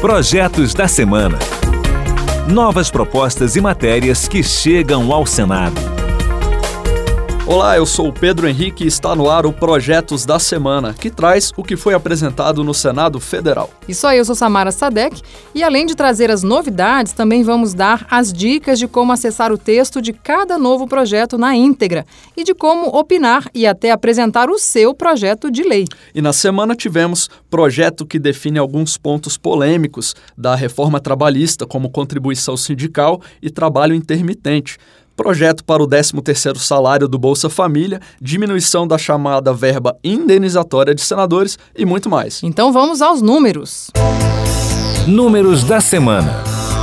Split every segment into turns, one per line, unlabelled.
Projetos da Semana. Novas propostas e matérias que chegam ao Senado.
Olá, eu sou o Pedro Henrique e está no ar o Projetos da Semana, que traz o que foi apresentado no Senado Federal.
Isso aí, eu sou Samara Sadek e além de trazer as novidades, também vamos dar as dicas de como acessar o texto de cada novo projeto na íntegra e de como opinar e até apresentar o seu projeto de lei.
E na semana tivemos projeto que define alguns pontos polêmicos da reforma trabalhista, como contribuição sindical e trabalho intermitente. Projeto para o 13º salário do Bolsa Família, diminuição da chamada verba indenizatória de senadores e muito mais.
Então vamos aos números.
Números da semana.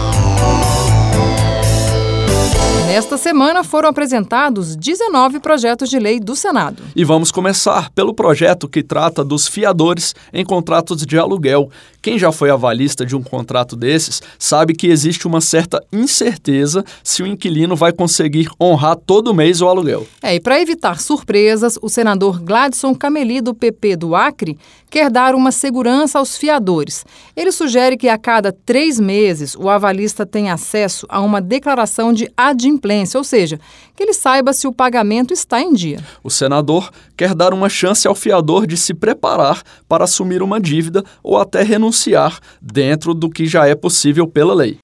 Nesta semana foram apresentados 19 projetos de lei do Senado.
E vamos começar pelo projeto que trata dos fiadores em contratos de aluguel. Quem já foi avalista de um contrato desses sabe que existe uma certa incerteza se o inquilino vai conseguir honrar todo mês o aluguel.
E para evitar surpresas, o senador Gladson Cameli, do PP do Acre, quer dar uma segurança aos fiadores. Ele sugere que a cada 3 meses o avalista tenha acesso a uma declaração de adimplência, ou seja, que ele saiba se o pagamento está em dia.
O senador quer dar uma chance ao fiador de se preparar para assumir uma dívida ou até renunciar dentro do que já é possível pela lei.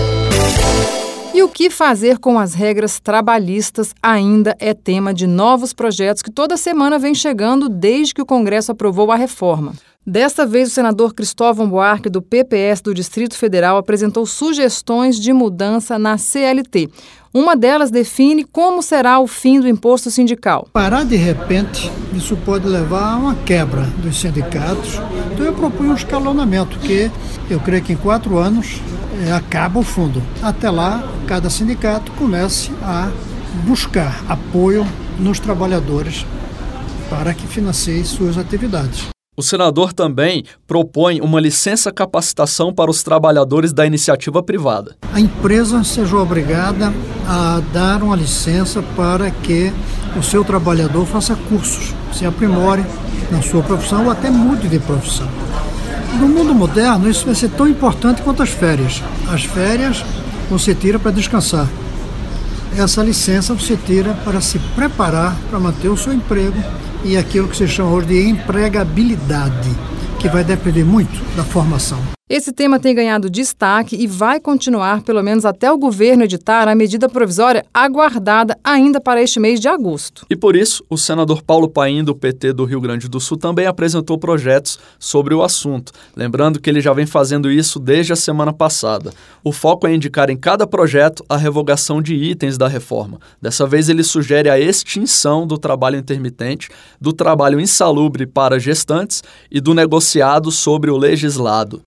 E o que fazer com as regras trabalhistas ainda é tema de novos projetos que toda semana vem chegando desde que o Congresso aprovou a reforma. Desta vez, o senador Cristóvão Buarque, do PPS do Distrito Federal, apresentou sugestões de mudança na CLT. Uma delas define como será o fim do imposto sindical.
Parar de repente, isso pode levar a uma quebra dos sindicatos. Então eu proponho um escalonamento, que eu creio que em 4 anos acaba o fundo. Até lá, cada sindicato comece a buscar apoio nos trabalhadores para que financie suas atividades.
O senador também propõe uma licença-capacitação para os trabalhadores da iniciativa privada.
A empresa seja obrigada a dar uma licença para que o seu trabalhador faça cursos, se aprimore na sua profissão ou até mude de profissão. No mundo moderno, isso vai ser tão importante quanto as férias. As férias você tira para descansar. Essa licença você tira para se preparar para manter o seu emprego e aquilo que se chama hoje de empregabilidade, que vai depender muito da formação.
Esse tema tem ganhado destaque e vai continuar pelo menos até o governo editar a medida provisória aguardada ainda para este mês de agosto.
E por isso, o senador Paulo Paim, do PT do Rio Grande do Sul, também apresentou projetos sobre o assunto. Lembrando que ele já vem fazendo isso desde a semana passada. O foco é indicar em cada projeto a revogação de itens da reforma. Dessa vez ele sugere a extinção do trabalho intermitente, do trabalho insalubre para gestantes e do negociado sobre o legislado.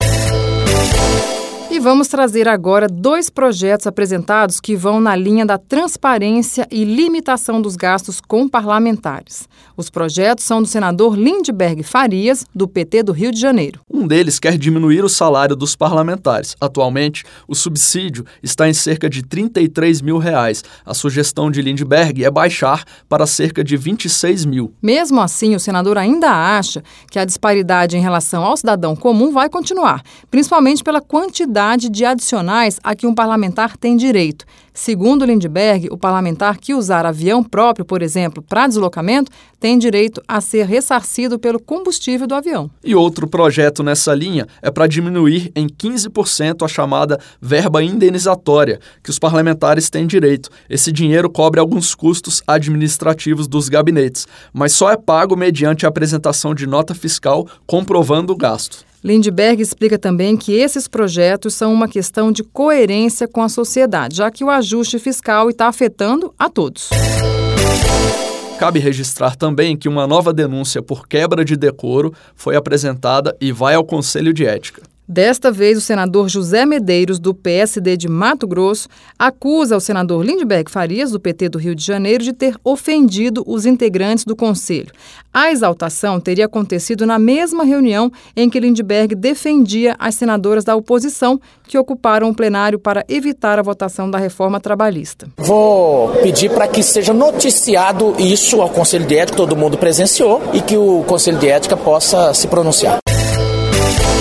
E vamos trazer agora 2 projetos apresentados que vão na linha da transparência e limitação dos gastos com parlamentares. Os projetos são do senador Lindbergh Farias, do PT do Rio de Janeiro.
Um deles quer diminuir o salário dos parlamentares. Atualmente, o subsídio está em cerca de R$ 33 mil. A sugestão de Lindbergh é baixar para cerca de R$ 26 mil.
Mesmo assim, o senador ainda acha que a disparidade em relação ao cidadão comum vai continuar, principalmente pela quantidade de adicionais a que um parlamentar tem direito. Segundo Lindbergh, o parlamentar que usar avião próprio, por exemplo, para deslocamento, tem direito a ser ressarcido pelo combustível do avião.
E outro projeto nessa linha é para diminuir em 15% a chamada verba indenizatória, que os parlamentares têm direito. Esse dinheiro cobre alguns custos administrativos dos gabinetes, mas só é pago mediante a apresentação de nota fiscal comprovando o gasto.
Lindbergh explica também que esses projetos são uma questão de coerência com a sociedade, já que o ajuste fiscal está afetando a todos.
Cabe registrar também que uma nova denúncia por quebra de decoro foi apresentada e vai ao Conselho de Ética.
Desta vez, o senador José Medeiros, do PSD de Mato Grosso, acusa o senador Lindbergh Farias, do PT do Rio de Janeiro, de ter ofendido os integrantes do Conselho. A exaltação teria acontecido na mesma reunião em que Lindbergh defendia as senadoras da oposição que ocuparam o plenário para evitar a votação da reforma trabalhista.
Vou pedir para que seja noticiado isso ao Conselho de Ética, todo mundo presenciou, e que o Conselho de Ética possa se pronunciar.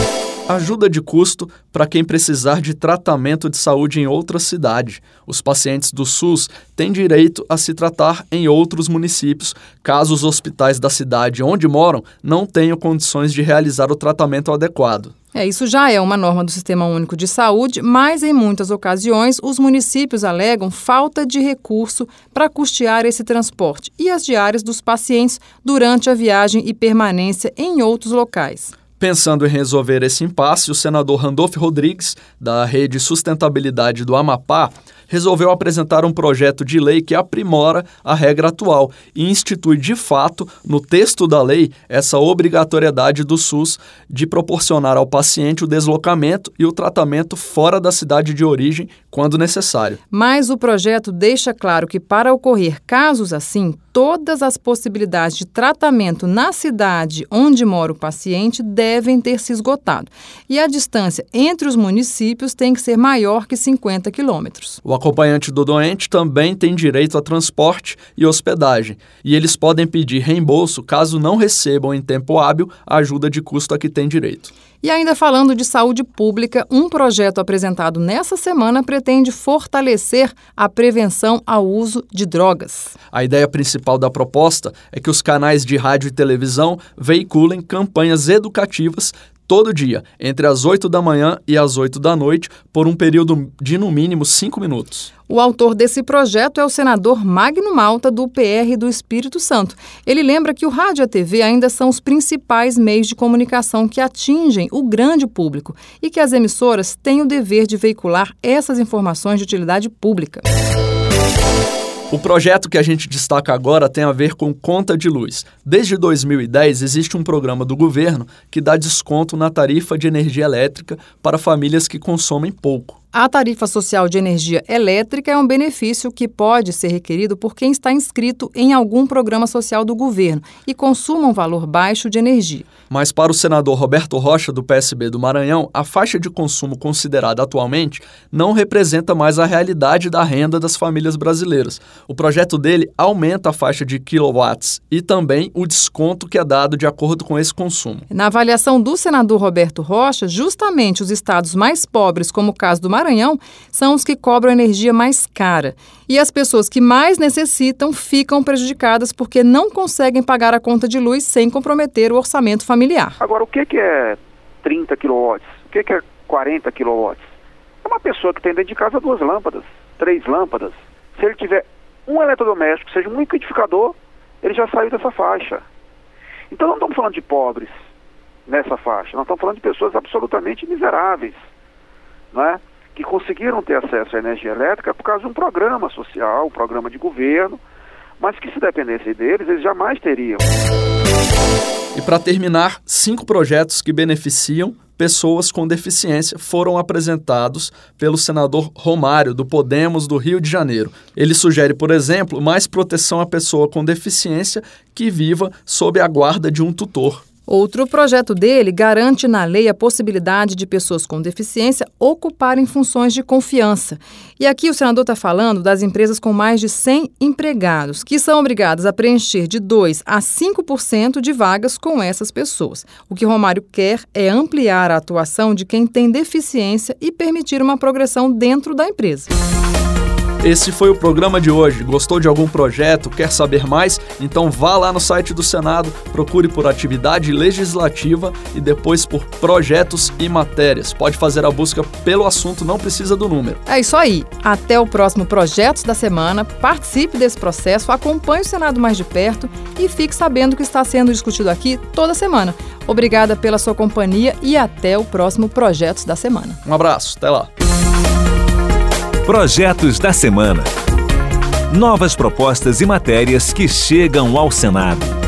Ajuda de custo para quem precisar de tratamento de saúde em outra cidade. Os pacientes do SUS têm direito a se tratar em outros municípios, caso os hospitais da cidade onde moram não tenham condições de realizar o tratamento adequado.
Isso já é uma norma do Sistema Único de Saúde, mas em muitas ocasiões os municípios alegam falta de recurso para custear esse transporte e as diárias dos pacientes durante a viagem e permanência em outros locais.
Pensando em resolver esse impasse, o senador Randolfo Rodrigues, da Rede Sustentabilidade do Amapá, resolveu apresentar um projeto de lei que aprimora a regra atual e institui, de fato, no texto da lei, essa obrigatoriedade do SUS de proporcionar ao paciente o deslocamento e o tratamento fora da cidade de origem, quando necessário.
Mas o projeto deixa claro que, para ocorrer casos assim, todas as possibilidades de tratamento na cidade onde mora o paciente devem ter se esgotado. E a distância entre os municípios tem que ser maior que 50 quilômetros.
O acompanhante do doente também tem direito a transporte e hospedagem, e eles podem pedir reembolso caso não recebam em tempo hábil a ajuda de custo a que têm direito.
E ainda falando de saúde pública, um projeto apresentado nessa semana pretende fortalecer a prevenção ao uso de drogas.
A ideia principal da proposta é que os canais de rádio e televisão veiculem campanhas educativas todo dia, entre as 8 da manhã e as 8 da noite, por um período de no mínimo 5 minutos.
O autor desse projeto é o senador Magno Malta, do PR do Espírito Santo. Ele lembra que o rádio e a TV ainda são os principais meios de comunicação que atingem o grande público e que as emissoras têm o dever de veicular essas informações de utilidade pública.
O projeto que a gente destaca agora tem a ver com conta de luz. Desde 2010, existe um programa do governo que dá desconto na tarifa de energia elétrica para famílias que consomem pouco.
A tarifa social de energia elétrica é um benefício que pode ser requerido por quem está inscrito em algum programa social do governo e consuma um valor baixo de energia.
Mas para o senador Roberto Rocha, do PSB do Maranhão, a faixa de consumo considerada atualmente não representa mais a realidade da renda das famílias brasileiras. O projeto dele aumenta a faixa de quilowatts e também o desconto que é dado de acordo com esse consumo.
Na avaliação do senador Roberto Rocha, justamente os estados mais pobres, como o caso do Maranhão, são os que cobram energia mais cara. E as pessoas que mais necessitam ficam prejudicadas porque não conseguem pagar a conta de luz sem comprometer o orçamento familiar.
Agora, o que é 30 quilowatts? O que é 40 quilowatts? É uma pessoa que tem dentro de casa 2 lâmpadas, 3 lâmpadas. Se ele tiver um eletrodoméstico, seja um liquidificador, ele já saiu dessa faixa. Então não estamos falando de pobres nessa faixa, nós estamos falando de pessoas absolutamente miseráveis, não é? Que conseguiram ter acesso à energia elétrica por causa de um programa social, um programa de governo, mas que se dependesse deles, eles jamais teriam.
E para terminar, 5 projetos que beneficiam pessoas com deficiência foram apresentados pelo senador Romário, do Podemos do Rio de Janeiro. Ele sugere, por exemplo, mais proteção à pessoa com deficiência que viva sob a guarda de um tutor.
Outro projeto dele garante na lei a possibilidade de pessoas com deficiência ocuparem funções de confiança. E aqui o senador está falando das empresas com mais de 100 empregados, que são obrigadas a preencher de 2% a 5% de vagas com essas pessoas. O que Romário quer é ampliar a atuação de quem tem deficiência e permitir uma progressão dentro da empresa.
Esse foi o programa de hoje. Gostou de algum projeto? Quer saber mais? Então vá lá no site do Senado, procure por atividade legislativa e depois por projetos e matérias. Pode fazer a busca pelo assunto, não precisa do número.
É isso aí. Até o próximo Projetos da Semana. Participe desse processo, acompanhe o Senado mais de perto e fique sabendo o que está sendo discutido aqui toda semana. Obrigada pela sua companhia e até o próximo Projetos da Semana.
Um abraço, até lá.
Projetos da Semana. Novas propostas e matérias que chegam ao Senado.